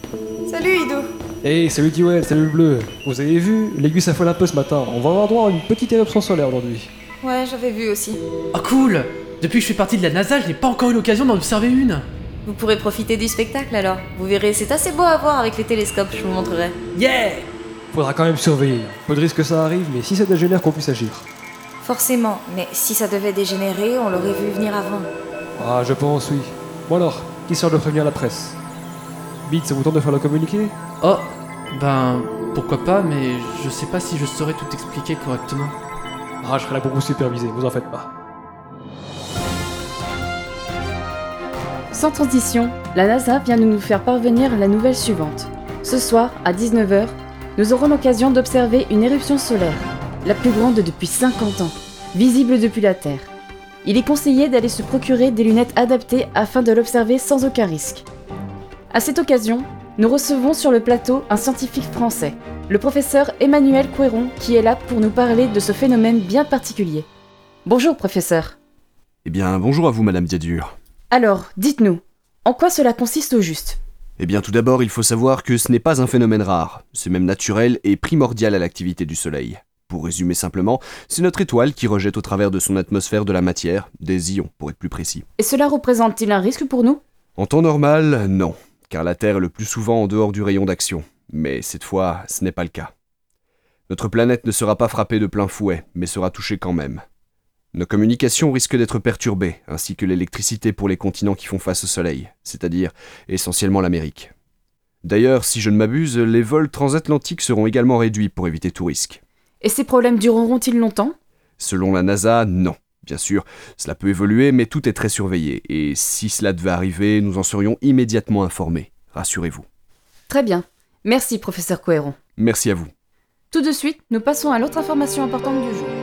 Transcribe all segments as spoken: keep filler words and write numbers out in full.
Salut Ido. Hey, salut Tiwell, salut le bleu. Vous avez vu, l'aiguille s'affole un peu ce matin. On va avoir droit à une petite éruption solaire aujourd'hui. Ouais, j'avais vu aussi. Oh cool! Depuis que je fais partie de la NASA, je n'ai pas encore eu l'occasion d'en observer une. Vous pourrez profiter du spectacle alors. Vous verrez, c'est assez beau à voir avec les télescopes, je vous montrerai. Yeah! Faudra quand même surveiller. Peu de risque que ça arrive, mais si ça dégénère, qu'on puisse agir. Forcément, mais si ça devait dégénérer, on l'aurait vu venir avant. Ah, je pense, oui. Bon alors, qui sort de prévenir la presse? Bit, ça vous tente de faire le communiqué? Oh, ben, pourquoi pas, mais je sais pas si je saurais tout expliquer correctement. Ah, je serai là pour vous superviser, vous en faites pas. Sans transition, la NASA vient de nous faire parvenir la nouvelle suivante. Ce soir, à dix-neuf heures, nous aurons l'occasion d'observer une éruption solaire, la plus grande depuis cinquante ans, visible depuis la Terre. Il est conseillé d'aller se procurer des lunettes adaptées afin de l'observer sans aucun risque. À cette occasion, nous recevons sur le plateau un scientifique français, le professeur Emmanuel Couéron, qui est là pour nous parler de ce phénomène bien particulier. Bonjour professeur. Eh bien, bonjour à vous, Madame Diadur. Alors, dites-nous, en quoi cela consiste au juste ? Eh bien, tout d'abord, il faut savoir que ce n'est pas un phénomène rare, c'est même naturel et primordial à l'activité du Soleil. Pour résumer simplement, c'est notre étoile qui rejette au travers de son atmosphère de la matière, des ions pour être plus précis. Et cela représente-t-il un risque pour nous ? En temps normal, non, car la Terre est le plus souvent en dehors du rayon d'action. Mais cette fois, ce n'est pas le cas. Notre planète ne sera pas frappée de plein fouet, mais sera touchée quand même. Nos communications risquent d'être perturbées, ainsi que l'électricité pour les continents qui font face au Soleil, c'est-à-dire essentiellement l'Amérique. D'ailleurs, si je ne m'abuse, les vols transatlantiques seront également réduits pour éviter tout risque. Et ces problèmes dureront-ils longtemps ? Selon la NASA, non. Bien sûr, cela peut évoluer, mais tout est très surveillé, et si cela devait arriver, nous en serions immédiatement informés. Rassurez-vous. Très bien. Merci, professeur Couéron. Merci à vous. Tout de suite, nous passons à l'autre information importante du jour.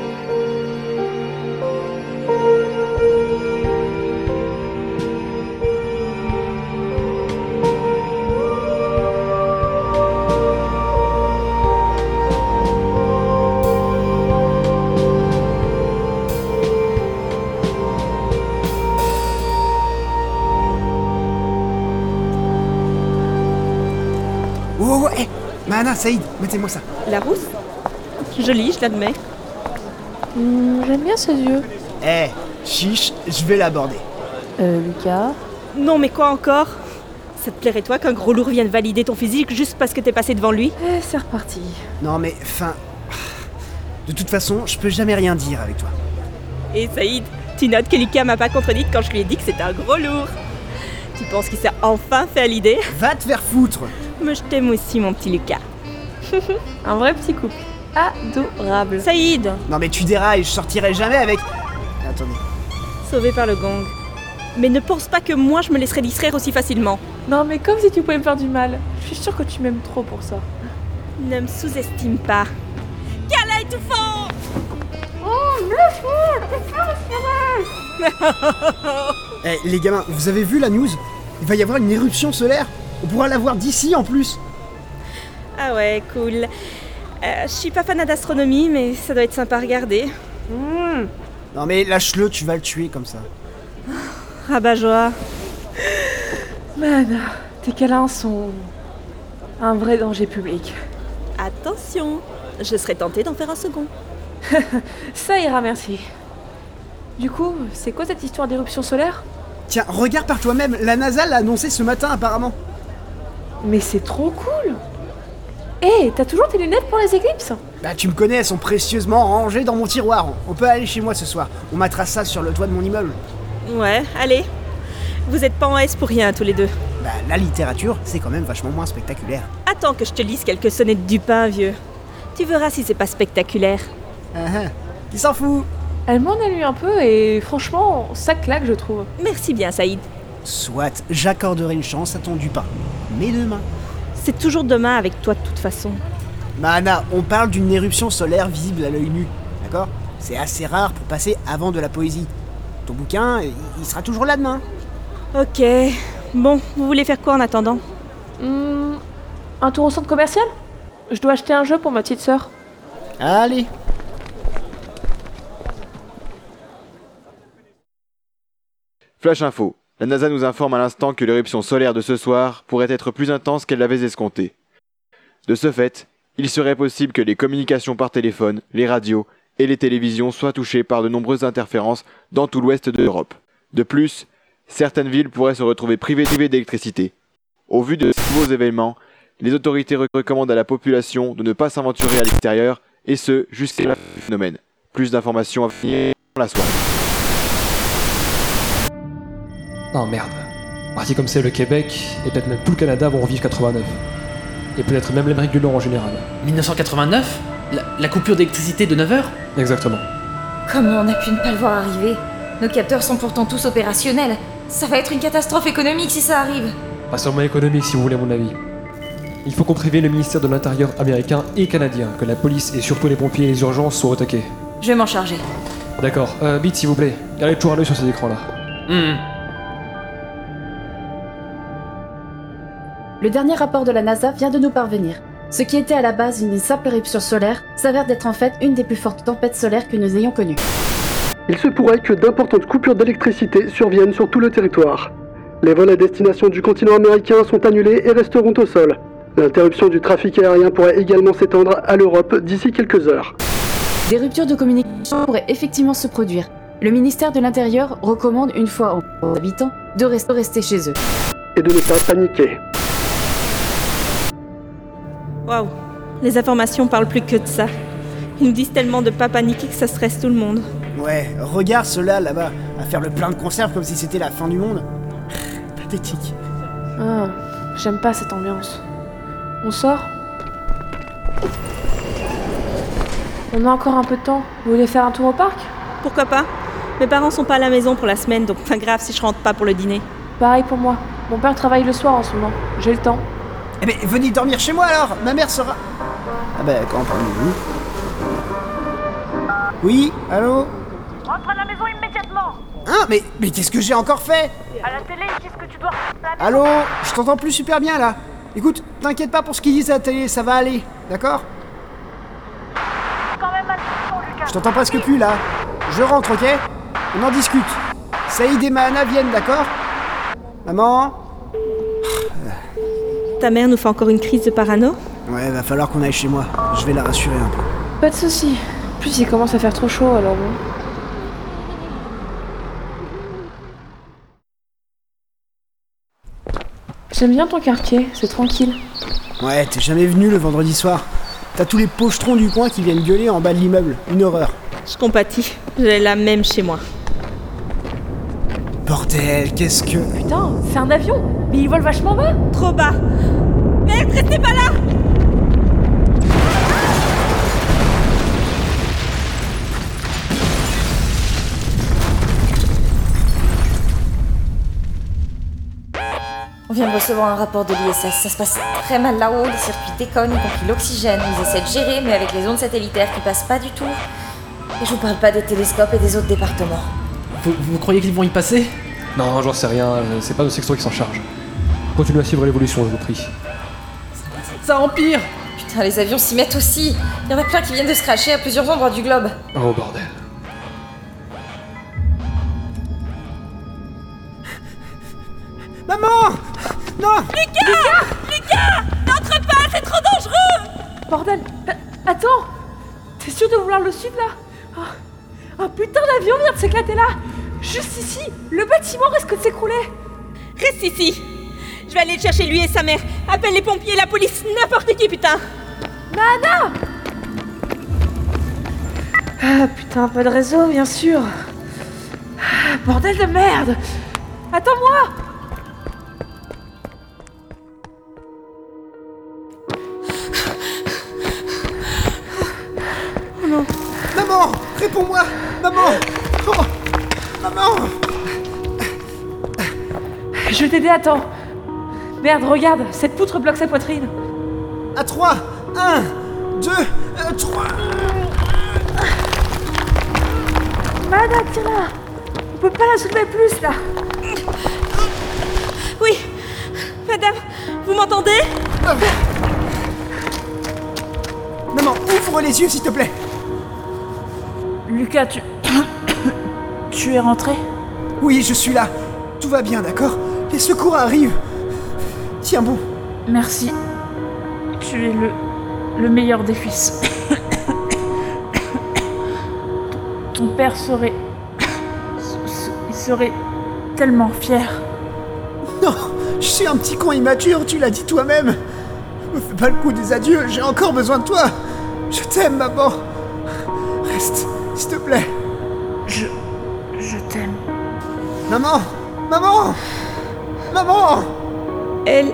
Oh, oh, hé, Mahana, Saïd, mettez-moi ça. La rousse? Jolie, je l'admets. Hmm, j'aime bien ses yeux. Eh, chiche, je vais l'aborder. Euh, Lucas. Non, mais quoi encore? Ça te plairait, toi, qu'un gros lourd vienne valider ton physique juste parce que t'es passé devant lui? Eh, c'est reparti. Non, mais, fin... De toute façon, je peux jamais rien dire avec toi. Et Saïd, tu notes que Lucas m'a pas contredite quand je lui ai dit que c'était un gros lourd. Tu penses qu'il s'est enfin fait à l'idée? Va te faire foutre. Mais je t'aime aussi, mon petit Lucas. Un vrai petit couple. Adorable. Saïd, Non, mais tu dérailles, je sortirai jamais avec... Attendez. sauvé par le gong. Mais ne pense pas que moi je me laisserai distraire aussi facilement. Non, mais comme si tu pouvais me faire du mal. Je suis sûre que tu m'aimes trop pour ça. Ne me sous-estime pas. Câlin étouffant! Eh, les gamins, vous avez vu la news? Il va y avoir une éruption solaire. On pourra la voir d'ici, en plus. Ah ouais, cool. Euh, je suis pas fanat d'astronomie, mais ça doit être sympa à regarder. Mmh. Non, mais lâche-le, tu vas le tuer comme ça. Rabat-joie. Man, tes câlins sont un vrai danger public. Attention, je serais tentée d'en faire un second. Ça ira, merci. Du coup, c'est quoi cette histoire d'éruption solaire? Tiens, regarde par toi-même, la NASA l'a annoncé ce matin apparemment. Mais c'est trop cool. Hé, t'as toujours tes lunettes pour les éclipses? Bah tu me connais, elles sont précieusement rangées dans mon tiroir. On peut aller chez moi ce soir, on mettra ça sur le toit de mon immeuble. Ouais, allez. Vous êtes pas en S pour rien, tous les deux. Bah la littérature, c'est quand même vachement moins spectaculaire. Attends que je te lise quelques sonnettes du pain, vieux. Tu verras si c'est pas spectaculaire. Ah ah, qui s'en fout? Elle m'en a lu un peu et franchement, ça claque, je trouve. Merci bien, Saïd. Soit, j'accorderai une chance à ton Dupin. Mais demain. C'est toujours demain avec toi de toute façon. Mahana, on parle d'une éruption solaire visible à l'œil nu, d'accord? C'est assez rare pour passer avant de la poésie. Ton bouquin, il sera toujours là demain. Ok. Bon, vous voulez faire quoi en attendant? Hmm, un tour au centre commercial? Je dois acheter un jeu pour ma petite sœur. Allez. Flash info. La NASA nous informe à l'instant que l'éruption solaire de ce soir pourrait être plus intense qu'elle l'avait escompté. De ce fait, il serait possible que les communications par téléphone, les radios et les télévisions soient touchées par de nombreuses interférences dans tout l'ouest de l'Europe. De plus, certaines villes pourraient se retrouver privées d'électricité. Au vu de ces nouveaux événements, les autorités recommandent à la population de ne pas s'aventurer à l'extérieur, et ce, jusqu'à la fin du phénomène. Plus d'informations à venir dans la soirée. Oh merde. Parti comme c'est le Québec, et peut-être même tout le Canada vont revivre quatre-vingt-neuf. Et peut-être même l'Amérique du Nord en général. dix-neuf cent quatre-vingt-neuf la, la coupure d'électricité de neuf heures? Exactement. Comment on a pu ne pas le voir arriver? Nos capteurs sont pourtant tous opérationnels. Ça va être une catastrophe économique si ça arrive. Pas seulement économique si vous voulez mon avis. Il faut qu'on prévienne le ministère de l'Intérieur américain et canadien que la police et surtout les pompiers et les urgences soient au taquet. Je vais m'en charger. D'accord. Euh, Beat s'il vous plaît. Gardez toujours un œil sur ces écrans-là. Mmh. Le dernier rapport de la NASA vient de nous parvenir. Ce qui était à la base une simple éruption solaire s'avère d'être en fait une des plus fortes tempêtes solaires que nous ayons connues. Il se pourrait que d'importantes coupures d'électricité surviennent sur tout le territoire. Les vols à destination du continent américain sont annulés et resteront au sol. L'interruption du trafic aérien pourrait également s'étendre à l'Europe d'ici quelques heures. Des ruptures de communication pourraient effectivement se produire. Le ministère de l'Intérieur recommande une fois aux habitants de rester chez eux. Et de ne pas paniquer. Waouh, les informations parlent plus que de ça. Ils nous disent tellement de pas paniquer que ça stresse tout le monde. Ouais, regarde ceux-là, là-bas, à faire le plein de conserves comme si c'était la fin du monde. Pathétique. Ah, j'aime pas cette ambiance. On sort? On a encore un peu de temps. Vous voulez faire un tour au parc? Pourquoi pas? Mes parents sont pas à la maison pour la semaine, donc pas grave si je rentre pas pour le dîner. Pareil pour moi. Mon père travaille le soir en ce moment. J'ai le temps. Eh ben, venez dormir chez moi alors. Ma mère sera... Ah ben, quand parlez-vous? Oui, allô? Rentre à la maison immédiatement. Hein? Mais, mais qu'est-ce que j'ai encore fait? À la télé, ils disent que tu dois... Allô? Je t'entends plus super bien là. Écoute, t'inquiète pas pour ce qu'ils disent à la télé, ça va aller, d'accord? Quand même attention, Lucas. Je t'entends presque plus là. Je rentre, ok? On en discute. Saïd et Mahana viennent, d'accord? Maman? Ta mère nous fait encore une crise de parano? Ouais, va falloir qu'on aille chez moi. Je vais la rassurer un peu. Pas de soucis. En plus, il commence à faire trop chaud, alors bon. J'aime bien ton quartier, c'est tranquille. Ouais, t'es jamais venu le vendredi soir. T'as tous les pochetrons du coin qui viennent gueuler en bas de l'immeuble. Une horreur. Je compatis. J'ai la même chez moi. Bordel, qu'est-ce que... Putain, c'est un avion. Mais il vole vachement bas. Trop bas. Merde, restez pas là! On vient de recevoir un rapport de l'I S S. Ça se passe très mal là-haut, les circuits déconnent, y compris l'oxygène. Ils essaient de gérer, mais avec les ondes satellitaires qui passent pas du tout. Et je vous parle pas des télescopes et des autres départements. Vous, vous croyez qu'ils vont y passer? Non, j'en sais rien, c'est pas nos sextos qui s'en chargent. Continuez à suivre l'évolution, je vous prie. Ça empire! Putain, les avions s'y mettent aussi. Il y en a plein qui viennent de se cracher à plusieurs endroits du globe. Oh bordel. Maman! Non! Lucas! Lucas! N'entre pas, c'est trop dangereux! Bordel! Euh, attends! T'es sûr de vouloir le suivre là? Oh, oh putain, l'avion vient de s'éclater là! Juste ici! Le bâtiment risque de s'écrouler! Reste ici! Je vais aller le chercher lui et sa mère. Appelle les pompiers, la police, n'importe qui, putain! Mahana! Ah putain, pas de réseau, bien sûr! Ah, bordel de merde! Attends-moi! Oh non! Maman! Réponds-moi! Maman! Oh! Maman! Je vais t'aider, attends! Merde, regarde, cette poutre bloque sa poitrine. À trois! Un! Deux! Trois! Mahana, tiens-la! On peut pas la soulever plus, là! Oui! Madame, vous m'entendez? Maman, ouvre les yeux, s'il te plaît! Lucas, tu... tu es rentré? Oui, je suis là. Tout va bien, d'accord? Les secours arrivent. Tiens bon. Merci. Tu es le, le meilleur des fils. Ton père serait... Il serait tellement fier. Non, je suis un petit con immature, tu l'as dit toi-même. Me fais pas le coup des adieux, j'ai encore besoin de toi. Je t'aime, maman. Reste, s'il te plaît. Je... Je t'aime. Maman! Maman! Maman! Elle...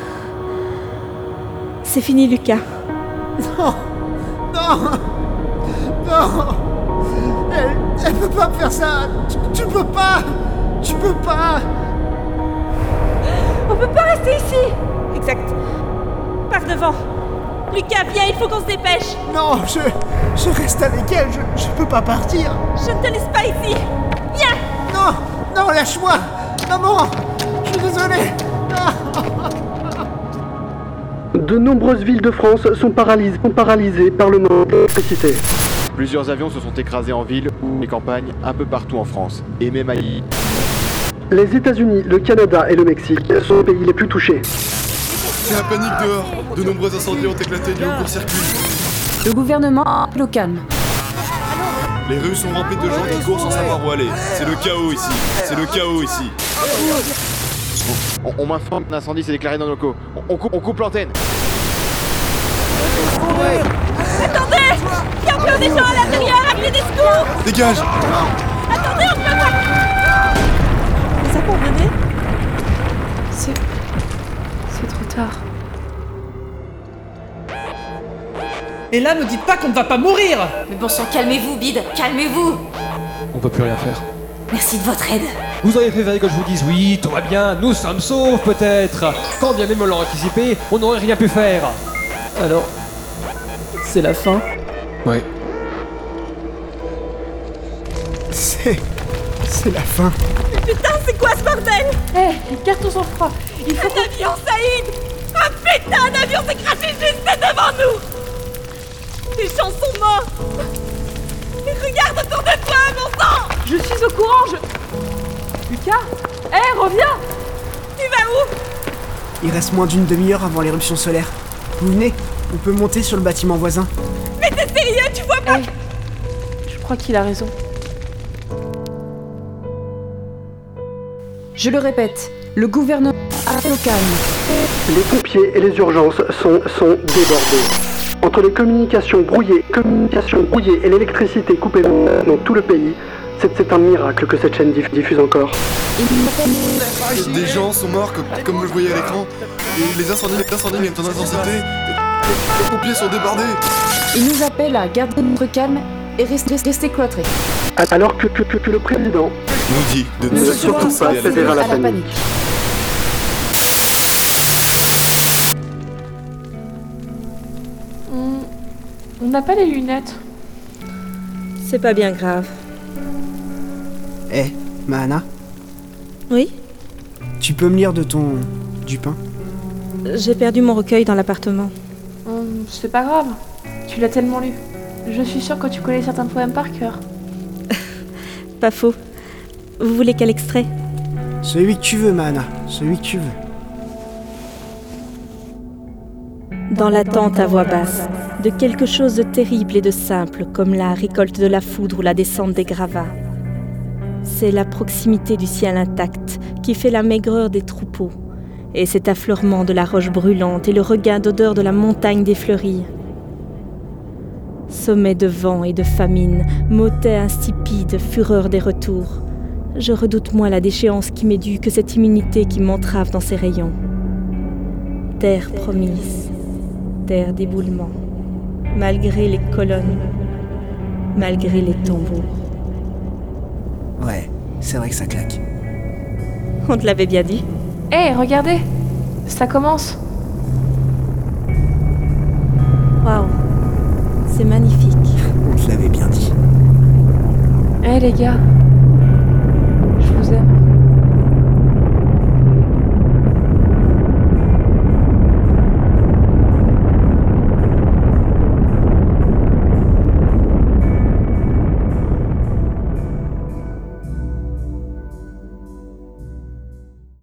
C'est fini, Lucas. Non! Non! Non! Elle... Elle peut pas me faire ça! Tu, tu peux pas! Tu peux pas! On peut pas rester ici! Exact. Par devant. Lucas, viens, il faut qu'on se dépêche. Non, je... Je reste avec elle, je, je peux pas partir. Je ne te laisse pas ici. Viens! Non! Non, lâche-moi! Maman! Je suis désolé! Ah. De nombreuses villes de France sont paralysées, sont paralysées par le manque d'électricité. Plusieurs avions se sont écrasés en ville ou les campagnes un peu partout en France, et même à I. Les États-Unis, le Canada et le Mexique sont les pays les plus touchés. C'est la panique dehors. De nombreux incendies ont éclaté liés au court-circuit. Le gouvernement appelle au calme. Les rues sont remplies de gens qui courent sans savoir où aller. C'est le chaos ici. C'est le chaos ici. On, on m'informe qu'un incendie s'est déclaré dans nos locaux. On, on coupe, on coupe l'antenne. Attendez! Il y a encore des gens à l'intérieur, appelez des secours! Dégage! Attendez, on peut voir! C'est ça pour venir? C'est... C'est trop tard. Et là, ne dites pas qu'on ne va pas mourir! Mais bon sang, calmez-vous, Bide, calmez-vous. On peut plus rien faire. Merci de votre aide. Vous auriez préféré que je vous dise oui, tout va bien, nous sommes saufs peut-être. Quand bien même on l'aurait anticipé, on n'aurait rien pu faire. Alors... C'est la fin? Ouais. C'est... C'est la fin. Mais putain, c'est quoi ce bordel? Hé, hey, garde ton sang-froid. Il faut... Un avion, Saïd! Un putain d'avion s'est craché juste devant nous! Les gens sont morts! Et regarde autour de toi, mon sang! Je suis au courant, je... Lucas? Hé, hey, reviens! Tu vas où? Il reste moins d'une demi-heure avant l'éruption solaire. Vous venez? On peut monter sur le bâtiment voisin. Mais t'es sérieux, tu vois pas? Hey, je crois qu'il a raison. Je le répète, le gouvernement appelle au calme. Les pompiers et les urgences sont, sont débordés. Entre les communications brouillées, communications brouillées et l'électricité coupée dans tout le pays, c'est, c'est un miracle que cette chaîne diff- diffuse encore. Des gens sont morts comme, comme vous le voyez à l'écran. Et les incendies, les incendies viennent en intensité. Les pompiers sont débordés. Il nous appelle à garder notre calme et rester, rester cloîtrés. Alors que, que, que, que le président nous dit de ne surtout pas céder à la panique. On n'a pas les lunettes. C'est pas bien grave. Eh, hey, Mahana? Oui? Tu peux me lire de ton... du pain? J'ai perdu mon recueil dans l'appartement. Hum, c'est pas grave. Tu l'as tellement lu. Je suis sûre que tu connais certains poèmes par cœur. Pas faux. Vous voulez quel extrait? Celui que tu veux, Mahana. Celui que tu veux. Dans l'attente à voix basse, de quelque chose de terrible et de simple, comme la récolte de la foudre ou la descente des gravats. C'est la proximité du ciel intact qui fait la maigreur des troupeaux, et cet affleurement de la roche brûlante et le regain d'odeur de la montagne défleurie. Sommet de vent et de famine, motet insipide, fureur des retours. Je redoute moins la déchéance qui m'est due que cette immunité qui m'entrave dans ses rayons. Terre promise, terre d'éboulement, malgré les colonnes, malgré les tombeaux. Ouais, c'est vrai que ça claque. On te l'avait bien dit. Hé, hey, regardez! Ça commence! Waouh! C'est magnifique. On te l'avait bien dit. Hé hey, les gars,